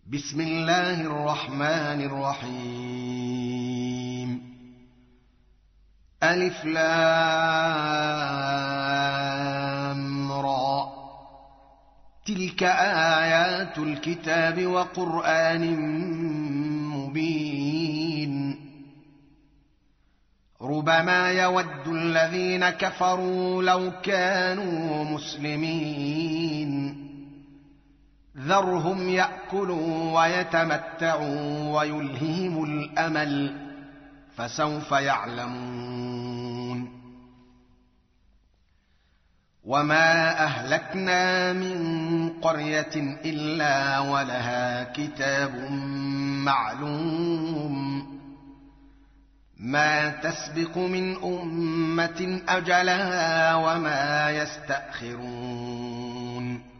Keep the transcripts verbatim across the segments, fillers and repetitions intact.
بسم الله الرحمن الرحيم. ألف لام را، تلك آيات الكتاب وقرآن مبين. ربما يود الذين كفروا لو كانوا مسلمين، ذرهم يأكلوا ويتمتعوا ويلههم الأمل، فسوف يعلمون. وما أهلكنا من قرية إلا ولها كتاب معلوم، ما تسبق من أمة أجلها وما يستأخرون.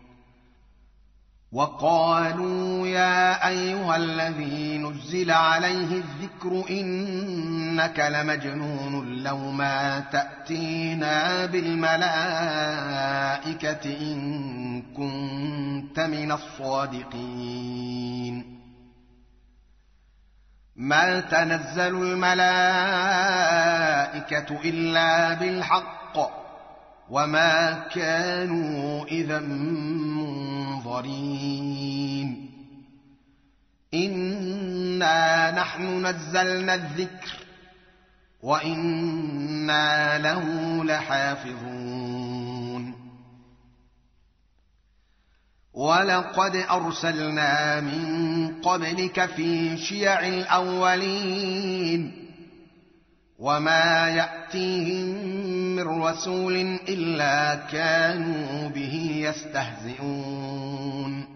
وقالوا يا أيها الذي نزل عليه الذكر إنك لمجنون لو ما تأتينا بالملائكة إن كنت من الصادقين. ما تنزل الملائكة إلا بالحق وما كانوا إذا منظرين. إنا نحن نزلنا الذكر وإنا له لحافظون. ولقد أرسلنا من قبلك في شيع الأولين، وما يأتيهم من رسول إلا كانوا به يستهزئون.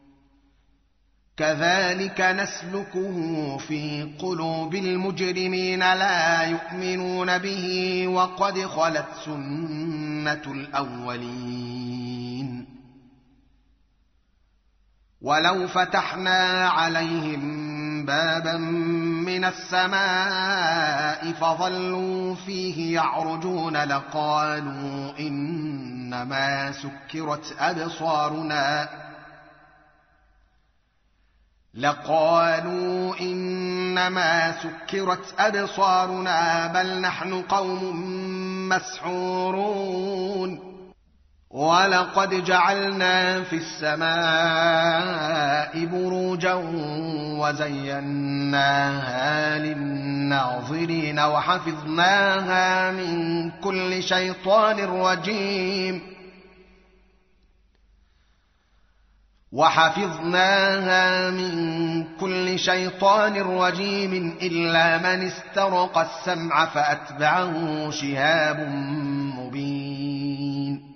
كذلك نسلكه في قلوب المجرمين لا يؤمنون به، وقد خلت سنة الأولين. ولو فتحنا عليهم بابا من السماء فظلوا فيه يعرجون لقالوا إنما سكرت أبصارنا لقالوا إنما سكرت أبصارنا بل نحن قوم مسحورون. ولقد جعلنا في السماء بروجا وزيناها للناظرين وحفظناها من كل شيطان رجيم وحفظناها من كل شيطان رجيم إلا من استرق السمع فأتبعه شهاب مبين.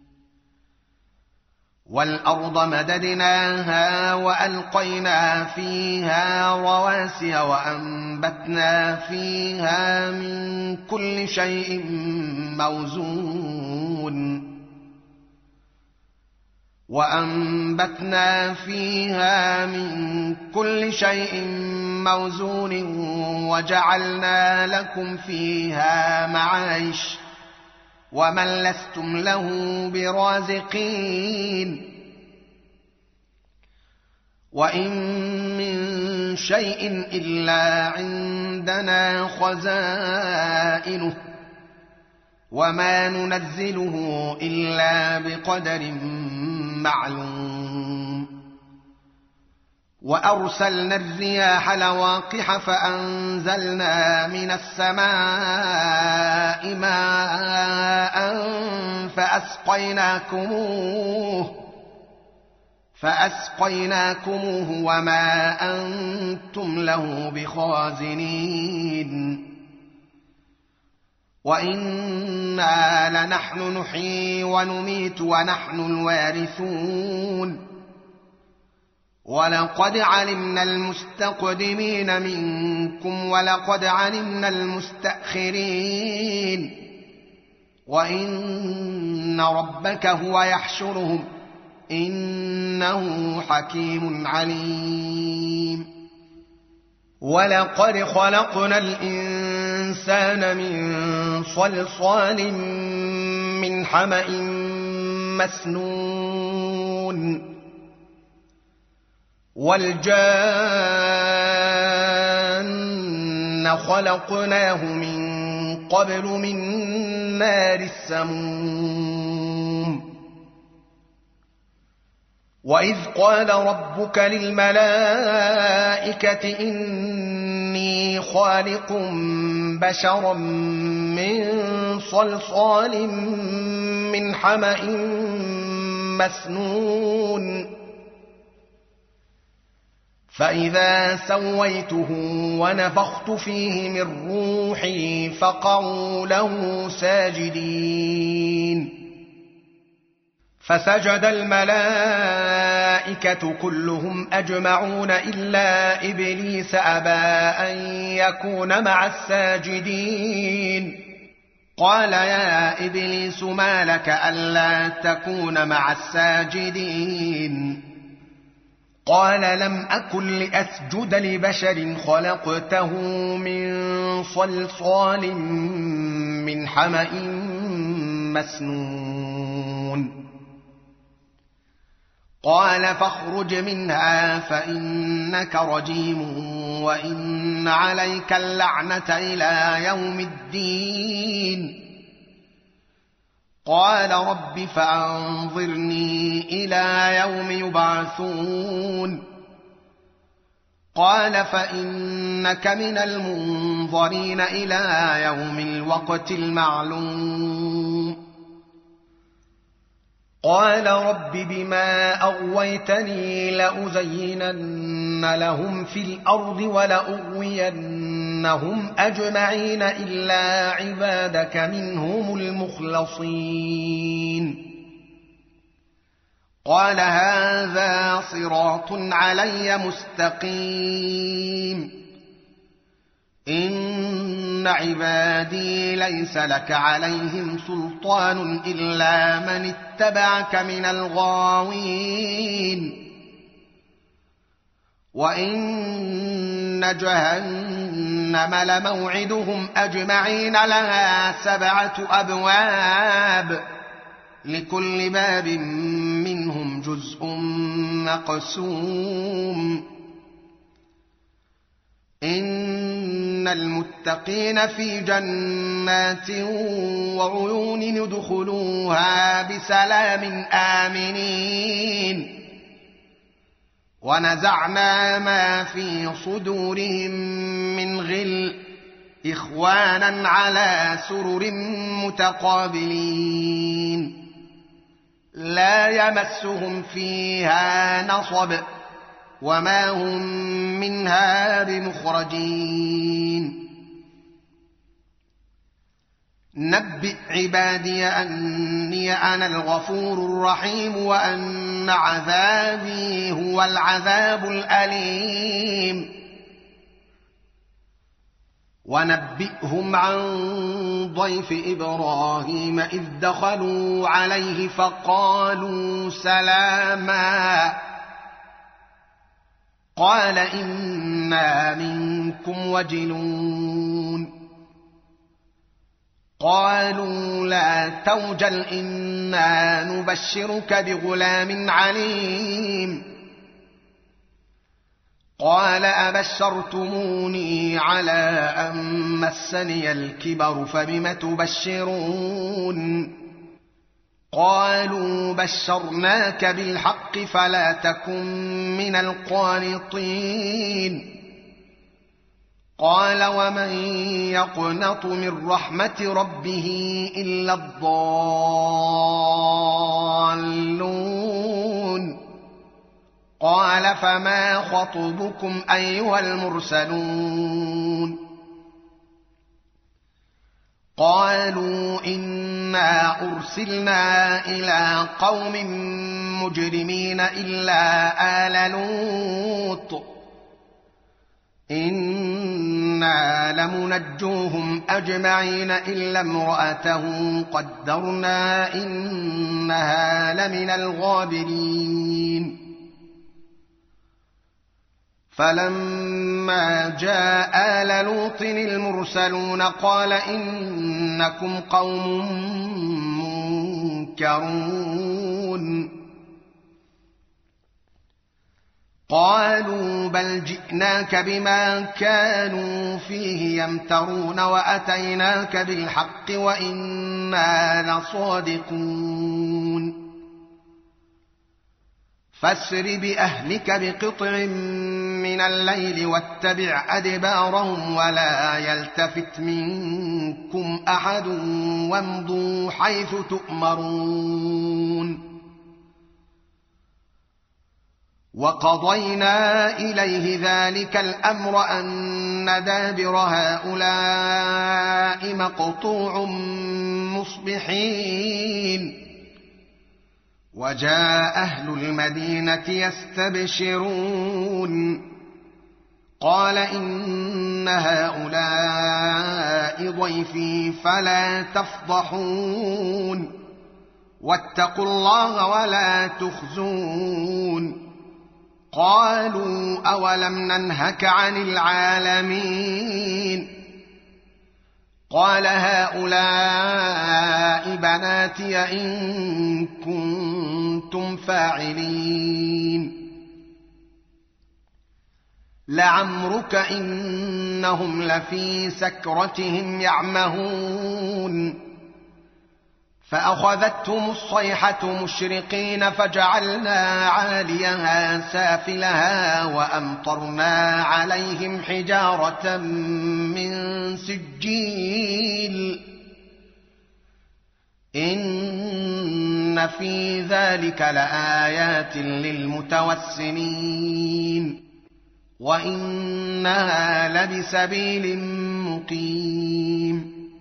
والأرض مددناها وألقينا فيها رواسي وأنبتنا فيها من كل شيء موزون وأنبتنا فيها من كل شيء موزون وجعلنا لكم فيها معايش ومن لستم له برازقين. وإن من شيء إلا عندنا خزائنه وما ننزله إلا بقدر معلوم. وأرسلنا الرياح لواقح فأنزلنا من السماء ماء فأسقيناكموه فأسقيناكموه وما أنتم له بخازنين. وإنا لنحن نحيي ونميت ونحن الوارثون. ولقد علمنا المستقدمين منكم ولقد علمنا المستأخرين. وإن ربك هو يحشرهم إنه حكيم عليم. ولقد خلقنا الإنسان من صلصال من حمأ مسنون والجان خلقناه من قبل من نار السموم وإذ قال ربك للملائكة إني خالق بشرا من صلصال من حمأ مسنون فإذا سويته ونفخت فيه من روحي فقعوا له ساجدين فسجد الملائكة كلهم أجمعون إلا إبليس أبى أن يكون مع الساجدين قال يا إبليس ما لك ألا تكون مع الساجدين قال لم أكن لأسجد لبشر خلقته من صلصال من حمأ مسنون قال فاخرج منها فإنك رجيم وإن عليك اللعنة إلى يوم الدين قال رب فأنظرني إلى يوم يبعثون قال فإنك من المنظرين إلى يوم الوقت المعلوم قال رب بما أغويتني لأزينن لهم في الأرض ولأغوينهم أجمعين إلا عبادك منهم المخلصين قال هذا صراط علي مستقيم إن عبادي ليس لك عليهم سلطان إلا من اتبعك من الغاوين وإن جهنم لموعدهم أجمعين لها سبعة أبواب لكل باب منهم جزء مقسوم إن المتقين في جنات وعيون يدخلوها بسلام آمنين ونزعنا ما في صدورهم من غل إخوانا على سرر متقابلين لا يمسهم فيها نصب وما هم منها بمخرجين نبئ عبادي أني أنا الغفور الرحيم وأن عذابي هو العذاب الأليم ونبئهم عن ضيف إبراهيم إذ دخلوا عليه فقالوا سلاما قال إنا منكم وجلون قالوا لا توجل إنا نبشرك بغلام عليم قال أبشرتموني على أن مسني الكبر فبم تبشرون قالوا بشرناك بالحق فلا تكن من القانطين قال ومن يقنط من رحمة ربه إلا الضالون قال فما خطبكم أيها المرسلون قالوا إنا أرسلنا إلى قوم مجرمين إلا آل لوط إنا لمنجوهم أجمعين إلا امرأته قدرنا إنها لمن الغابرين فلما جاء آل لوط المرسلون قال إنكم قوم منكرون قالوا بل جئناك بما كانوا فيه يمترون وأتيناك بالحق وإنا لصادقون فاسر بأهلك بقطع من الليل واتبع أدبارهم ولا يلتفت منكم أحد وامضوا حيث تؤمرون وقضينا إليه ذلك الأمر أن دابر هؤلاء مقطوع مصبحين وجاء أهل المدينة يستبشرون قال إن هؤلاء ضيفي فلا تفضحون واتقوا الله ولا تخزون قالوا أولم ننهك عن العالمين قال هؤلاء بناتي إن كنتم فاعلين لعمرك إنهم لفي سكرتهم يعمهون فأخذتهم الصيحة مشرقين فجعلنا عاليها سافلها وأمطرنا عليهم حجارة من سجيل إن في ذلك لآيات للمتوسمين وإنها لبسبيل مقيم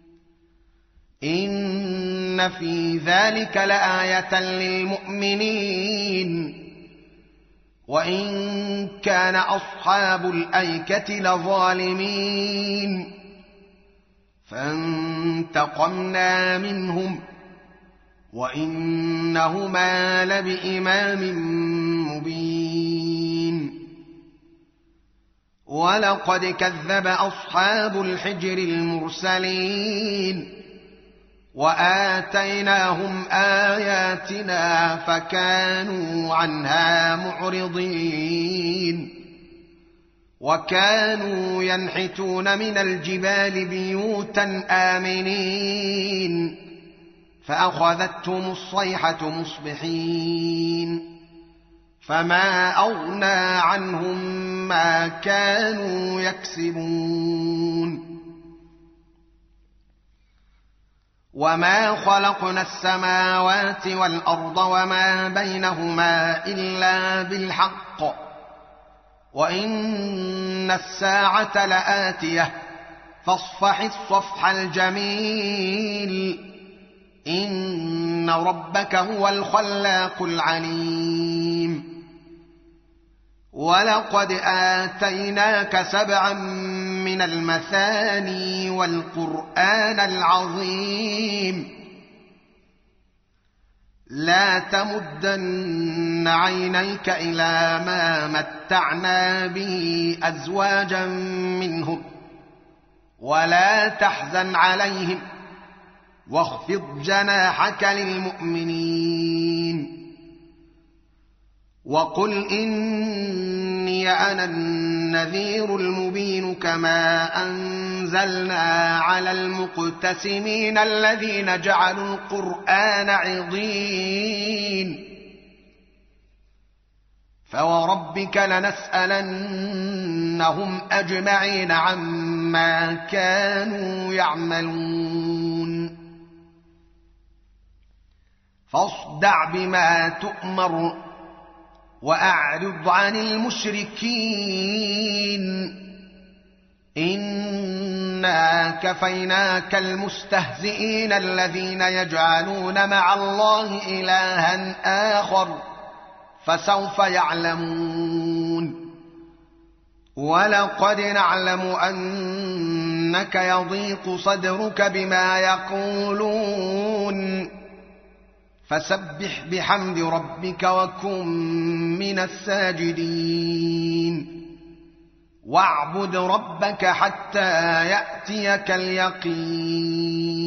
إن في ذلك لآية للمؤمنين وإن كان أصحاب الأيكة لظالمين فانتقمنا منهم وإنهما لبإمام مبين ولقد كذب أصحاب الحجر المرسلين وآتيناهم آياتنا فكانوا عنها معرضين وكانوا ينحتون من الجبال بيوتا آمنين فأخذتهم الصيحة مصبحين فما أغنى عنهم ما كانوا يكسبون وما خلقنا السماوات والأرض وما بينهما إلا بالحق وإن الساعة لآتية فاصفح الصفح الجميل إن ربك هو الخلاق العليم ولقد آتيناك سبعا من المثاني والقرآن العظيم لا تمدن عينيك إلى ما متعنا به أزواجا منهم ولا تحزن عليهم واخفض جناحك للمؤمنين وقل إني أنا النذير المبين كما أنزلنا على المقتسمين الذين جعلوا القرآن عضين فوربك لنسألنهم أجمعين عما كانوا يعملون فاصدع بما تؤمر وأعرض عن المشركين إنا كفيناك المستهزئين الذين يجعلون مع الله إلها آخر فسوف يعلمون ولقد نعلم أنك يضيق صدرك بما يقولون فسبح بحمد ربك وكن من الساجدين واعبد ربك حتى يأتيك اليقين